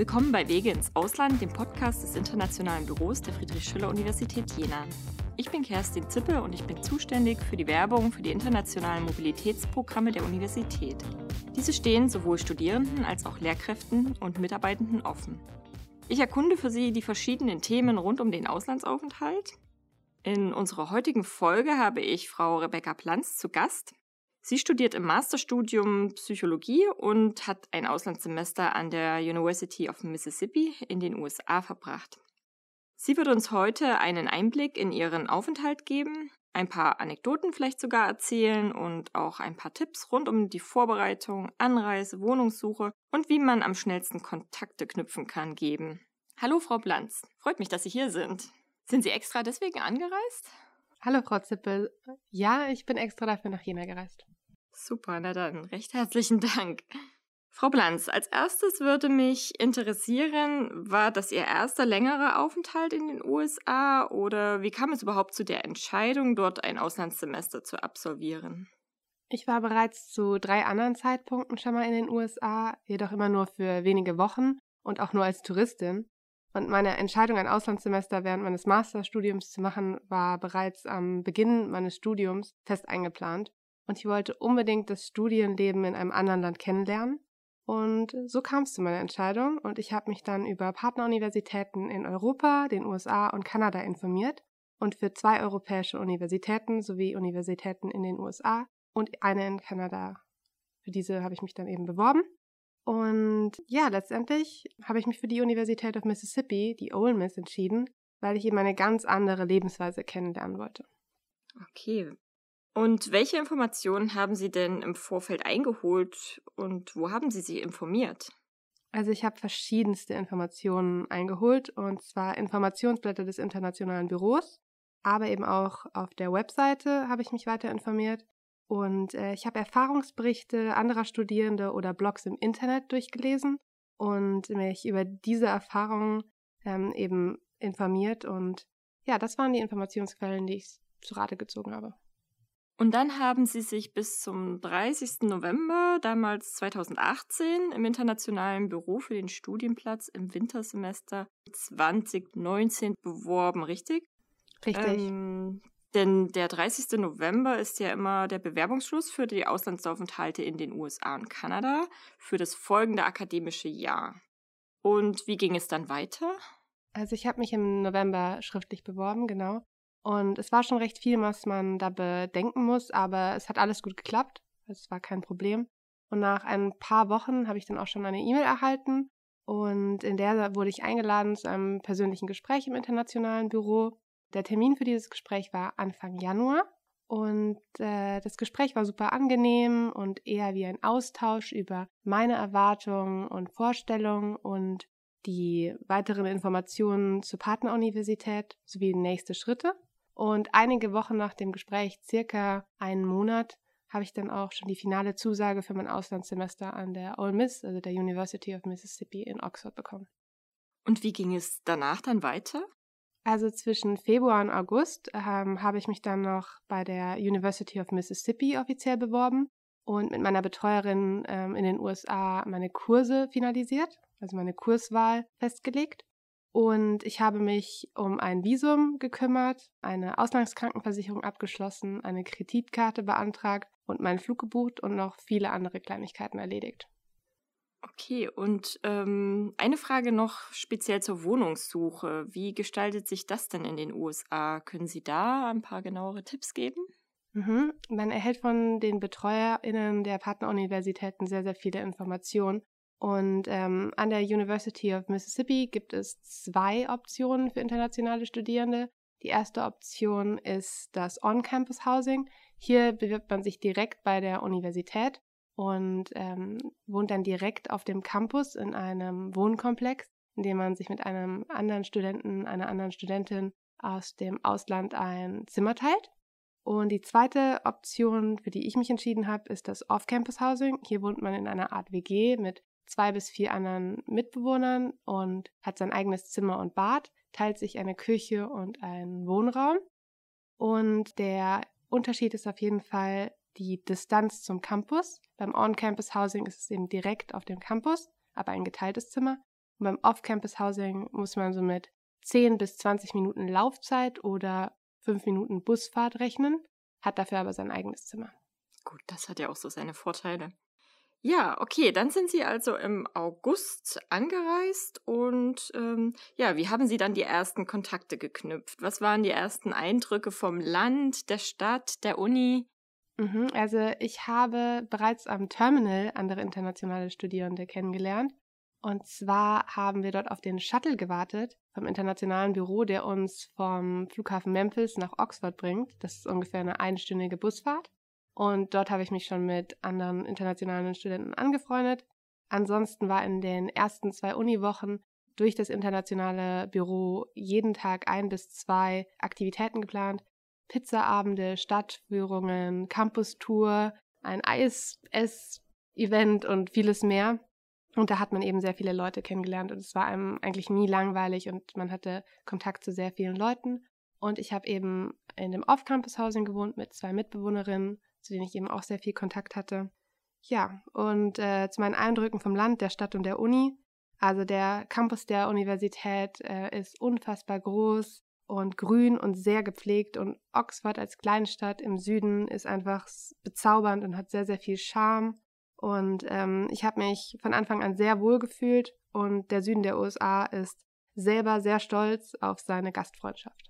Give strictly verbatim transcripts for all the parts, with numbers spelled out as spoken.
Willkommen bei Wege ins Ausland, dem Podcast des Internationalen Büros der Friedrich-Schiller-Universität Jena. Ich bin Kerstin Zippe und ich bin zuständig für die Werbung für die internationalen Mobilitätsprogramme der Universität. Diese stehen sowohl Studierenden als auch Lehrkräften und Mitarbeitenden offen. Ich erkunde für Sie die verschiedenen Themen rund um den Auslandsaufenthalt. In unserer heutigen Folge habe ich Frau Rebecca Planz zu Gast. Sie studiert im Masterstudium Psychologie und hat ein Auslandssemester an der University of Mississippi in den U S A verbracht. Sie wird uns heute einen Einblick in ihren Aufenthalt geben, ein paar Anekdoten vielleicht sogar erzählen und auch ein paar Tipps rund um die Vorbereitung, Anreise, Wohnungssuche und wie man am schnellsten Kontakte knüpfen kann geben. Hallo Frau Planz, freut mich, dass Sie hier sind. Sind Sie extra deswegen angereist? Hallo Frau Zippel. Ja, ich bin extra dafür nach Jena gereist. Super, na dann, recht herzlichen Dank. Frau Planz, als erstes würde mich interessieren, war das Ihr erster längerer Aufenthalt in den U S A oder wie kam es überhaupt zu der Entscheidung, dort ein Auslandssemester zu absolvieren? Ich war bereits zu drei anderen Zeitpunkten schon mal in den U S A, jedoch immer nur für wenige Wochen und auch nur als Touristin. Und meine Entscheidung, ein Auslandssemester während meines Masterstudiums zu machen, war bereits am Beginn meines Studiums fest eingeplant. Und ich wollte unbedingt das Studienleben in einem anderen Land kennenlernen. Und so kam es zu meiner Entscheidung. Und ich habe mich dann über Partneruniversitäten in Europa, den U S A und Kanada informiert. Und für zwei europäische Universitäten sowie Universitäten in den U S A und eine in Kanada. Für diese habe ich mich dann eben beworben. Und ja, letztendlich habe ich mich für die University of Mississippi, die Ole Miss, entschieden, weil ich eben eine ganz andere Lebensweise kennenlernen wollte. Okay. Und welche Informationen haben Sie denn im Vorfeld eingeholt und wo haben Sie sich informiert? Also ich habe verschiedenste Informationen eingeholt, und zwar Informationsblätter des Internationalen Büros, aber eben auch auf der Webseite habe ich mich weiter informiert. Und äh, ich habe Erfahrungsberichte anderer Studierende oder Blogs im Internet durchgelesen und mich über diese Erfahrungen ähm, eben informiert. Und ja, das waren die Informationsquellen, die ich zu Rate gezogen habe. Und dann haben Sie sich bis zum dreißigsten November, damals zweitausendachtzehn, im Internationalen Büro für den Studienplatz im Wintersemester zwanzig neunzehn beworben, richtig? Richtig. Ähm, denn der dreißigste November ist ja immer der Bewerbungsschluss für die Auslandsaufenthalte in den U S A und Kanada für das folgende akademische Jahr. Und wie ging es dann weiter? Also ich habe mich im November schriftlich beworben, genau. Und es war schon recht viel, was man da bedenken muss, aber es hat alles gut geklappt. Es war kein Problem. Und nach ein paar Wochen habe ich dann auch schon eine E-Mail erhalten. Und in der wurde ich eingeladen zu einem persönlichen Gespräch im Internationalen Büro. Der Termin für dieses Gespräch war Anfang Januar. Und äh, das Gespräch war super angenehm und eher wie ein Austausch über meine Erwartungen und Vorstellungen und die weiteren Informationen zur Partneruniversität sowie nächste Schritte. Und einige Wochen nach dem Gespräch, circa einen Monat, habe ich dann auch schon die finale Zusage für mein Auslandssemester an der Ole Miss, also der University of Mississippi in Oxford, bekommen. Und wie ging es danach dann weiter? Also zwischen Februar und August ähm, habe ich mich dann noch bei der University of Mississippi offiziell beworben und mit meiner Betreuerin ähm, in den U S A meine Kurse finalisiert, also meine Kurswahl festgelegt. Und ich habe mich um ein Visum gekümmert, eine Auslandskrankenversicherung abgeschlossen, eine Kreditkarte beantragt und meinen Flug gebucht und noch viele andere Kleinigkeiten erledigt. Okay, und ähm, eine Frage noch speziell zur Wohnungssuche. Wie gestaltet sich das denn in den U S A? Können Sie da ein paar genauere Tipps geben? Mhm. Man erhält von den BetreuerInnen der Partneruniversitäten sehr, sehr viele Informationen. Und ähm, an der University of Mississippi gibt es zwei Optionen für internationale Studierende. Die erste Option ist das On-Campus-Housing. Hier bewirbt man sich direkt bei der Universität und ähm, wohnt dann direkt auf dem Campus in einem Wohnkomplex, in dem man sich mit einem anderen Studenten, einer anderen Studentin aus dem Ausland ein Zimmer teilt. Und die zweite Option, für die ich mich entschieden habe, ist das Off-Campus-Housing. Hier wohnt man in einer Art W G mit zwei bis vier anderen Mitbewohnern und hat sein eigenes Zimmer und Bad, teilt sich eine Küche und einen Wohnraum. Und der Unterschied ist auf jeden Fall die Distanz zum Campus. Beim On-Campus-Housing ist es eben direkt auf dem Campus, aber ein geteiltes Zimmer. Und beim Off-Campus-Housing muss man so mit zehn bis zwanzig Minuten Laufzeit oder fünf Minuten Busfahrt rechnen, hat dafür aber sein eigenes Zimmer. Gut, das hat ja auch so seine Vorteile. Ja, okay, dann sind Sie also im August angereist und ähm, ja, wie haben Sie dann die ersten Kontakte geknüpft? Was waren die ersten Eindrücke vom Land, der Stadt, der Uni? Mhm, also ich habe bereits am Terminal andere internationale Studierende kennengelernt. Und zwar haben wir dort auf den Shuttle gewartet vom internationalen Büro, der uns vom Flughafen Memphis nach Oxford bringt. Das ist ungefähr eine einstündige Busfahrt. Und dort habe ich mich schon mit anderen internationalen Studenten angefreundet. Ansonsten war in den ersten zwei Uniwochen durch das internationale Büro jeden Tag ein bis zwei Aktivitäten geplant. Pizzaabende, Stadtführungen, Campus-Tour, ein Eis-Ess-Event und vieles mehr. Und da hat man eben sehr viele Leute kennengelernt und es war einem eigentlich nie langweilig und man hatte Kontakt zu sehr vielen Leuten. Und ich habe eben in dem Off-Campus-Housing gewohnt mit zwei Mitbewohnerinnen, zu denen ich eben auch sehr viel Kontakt hatte. Ja, und äh, zu meinen Eindrücken vom Land, der Stadt und der Uni. Also der Campus der Universität äh, ist unfassbar groß und grün und sehr gepflegt. Und Oxford als Kleinstadt im Süden ist einfach bezaubernd und hat sehr, sehr viel Charme. Und ähm, ich habe mich von Anfang an sehr wohl gefühlt. Und der Süden der U S A ist selber sehr stolz auf seine Gastfreundschaft.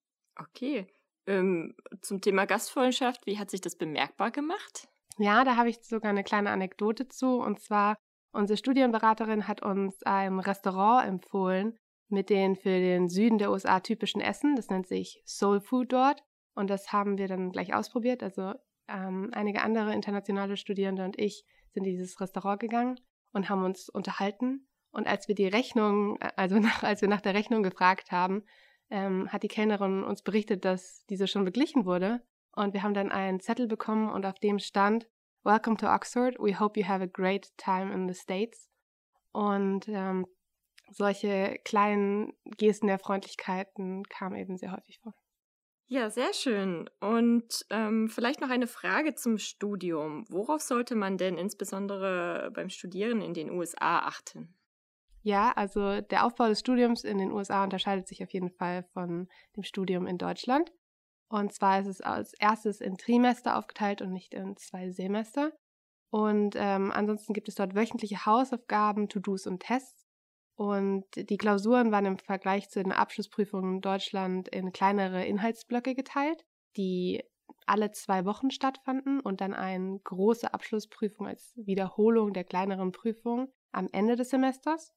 Okay. Ähm, zum Thema Gastfreundschaft, wie hat sich das bemerkbar gemacht? Ja, da habe ich sogar eine kleine Anekdote zu. Und zwar, unsere Studienberaterin hat uns ein Restaurant empfohlen mit den für den Süden der U S A typischen Essen. Das nennt sich Soul Food dort. Und das haben wir dann gleich ausprobiert. Also ähm, einige andere internationale Studierende und ich sind in dieses Restaurant gegangen und haben uns unterhalten. Und als wir die Rechnung, also nach, als wir nach der Rechnung gefragt haben, ähm, hat die Kellnerin uns berichtet, dass diese schon beglichen wurde. Und wir haben dann einen Zettel bekommen und auf dem stand: Welcome to Oxford. We hope you have a great time in the States. Und ähm, solche kleinen Gesten der Freundlichkeiten kamen eben sehr häufig vor. Ja, sehr schön. Und ähm, vielleicht noch eine Frage zum Studium. Worauf sollte man denn insbesondere beim Studieren in den U S A achten? Ja, also der Aufbau des Studiums in den U S A unterscheidet sich auf jeden Fall von dem Studium in Deutschland. Und zwar ist es als erstes in Trimester aufgeteilt und nicht in zwei Semester. Und ähm, ansonsten gibt es dort wöchentliche Hausaufgaben, To-Dos und Tests. Und die Klausuren waren im Vergleich zu den Abschlussprüfungen in Deutschland in kleinere Inhaltsblöcke geteilt, die alle zwei Wochen stattfanden und dann eine große Abschlussprüfung als Wiederholung der kleineren Prüfung am Ende des Semesters.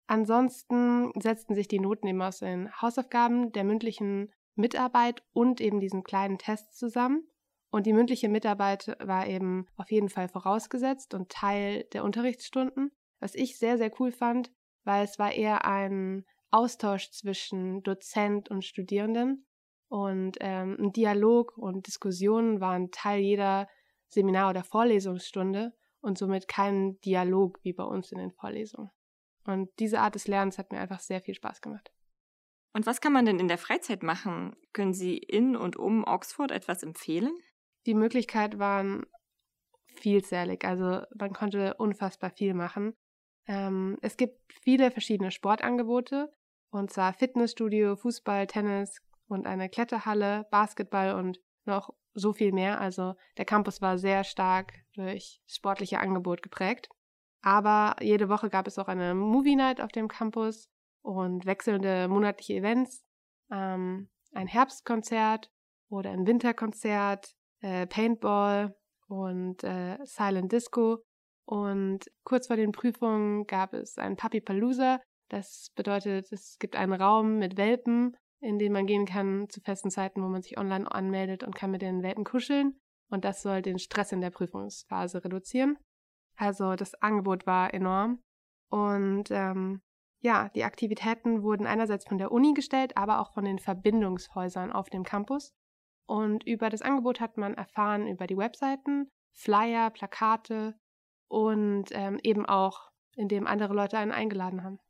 Ansonsten setzten sich die Noten eben aus den Hausaufgaben, der mündlichen Mitarbeit und eben diesen kleinen Tests zusammen. Und die mündliche Mitarbeit war eben auf jeden Fall vorausgesetzt und Teil der Unterrichtsstunden, was ich sehr, sehr cool fand, weil es war eher ein Austausch zwischen Dozent und Studierenden und ähm, ein Dialog und Diskussionen waren Teil jeder Seminar- oder Vorlesungsstunde und somit kein Dialog wie bei uns in den Vorlesungen. Und diese Art des Lernens hat mir einfach sehr viel Spaß gemacht. Und was kann man denn in der Freizeit machen? Können Sie in und um Oxford etwas empfehlen? Die Möglichkeiten waren vielzählig, also man konnte unfassbar viel machen. Ähm, es gibt viele verschiedene Sportangebote, und zwar Fitnessstudio, Fußball, Tennis und eine Kletterhalle, Basketball und noch so viel mehr. Also der Campus war sehr stark durch sportliche Angebot geprägt. Aber jede Woche gab es auch eine Movie Night auf dem Campus und wechselnde monatliche Events, ähm, ein Herbstkonzert oder ein Winterkonzert, äh, Paintball und äh, Silent Disco. Und kurz vor den Prüfungen gab es ein Puppypalooza. Das bedeutet, es gibt einen Raum mit Welpen, in den man gehen kann zu festen Zeiten, wo man sich online anmeldet und kann mit den Welpen kuscheln. Und das soll den Stress in der Prüfungsphase reduzieren. Also das Angebot war enorm. Und ähm, ja, die Aktivitäten wurden einerseits von der Uni gestellt, aber auch von den Verbindungshäusern auf dem Campus. Und über das Angebot hat man erfahren über die Webseiten, Flyer, Plakate und ähm, eben auch, indem andere Leute einen eingeladen haben.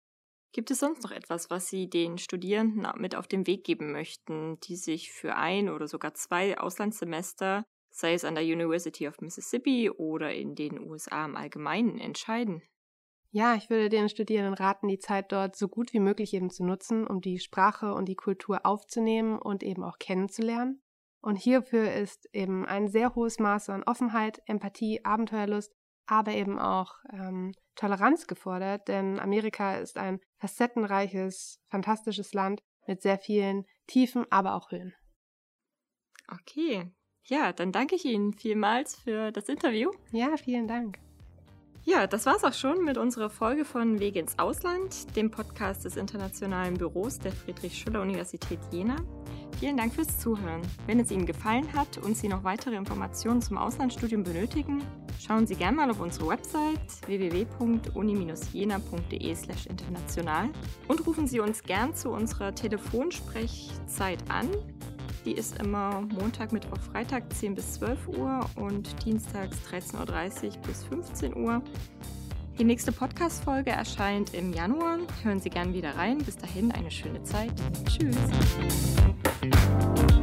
Gibt es sonst noch etwas, was Sie den Studierenden mit auf den Weg geben möchten, die sich für ein oder sogar zwei Auslandssemester, sei es an der University of Mississippi oder in den U S A im Allgemeinen, entscheiden? Ja, ich würde den Studierenden raten, die Zeit dort so gut wie möglich eben zu nutzen, um die Sprache und die Kultur aufzunehmen und eben auch kennenzulernen. Und hierfür ist eben ein sehr hohes Maß an Offenheit, Empathie, Abenteuerlust, aber eben auch ähm, Toleranz gefordert, denn Amerika ist ein facettenreiches, fantastisches Land mit sehr vielen Tiefen, aber auch Höhen. Okay, ja, dann danke ich Ihnen vielmals für das Interview. Ja, vielen Dank. Ja, das war's auch schon mit unserer Folge von Wege ins Ausland, dem Podcast des Internationalen Büros der Friedrich-Schiller-Universität Jena. Vielen Dank fürs Zuhören. Wenn es Ihnen gefallen hat und Sie noch weitere Informationen zum Auslandsstudium benötigen, schauen Sie gerne mal auf unsere Website w w w punkt uni bindestrich jena punkt d e slash international und rufen Sie uns gern zu unserer Telefonsprechzeit an. Die ist immer Montag, Mittwoch, Freitag zehn bis zwölf Uhr und dienstags dreizehn Uhr dreißig bis fünfzehn Uhr. Die nächste Podcast-Folge erscheint im Januar. Hören Sie gern wieder rein. Bis dahin eine schöne Zeit. Tschüss.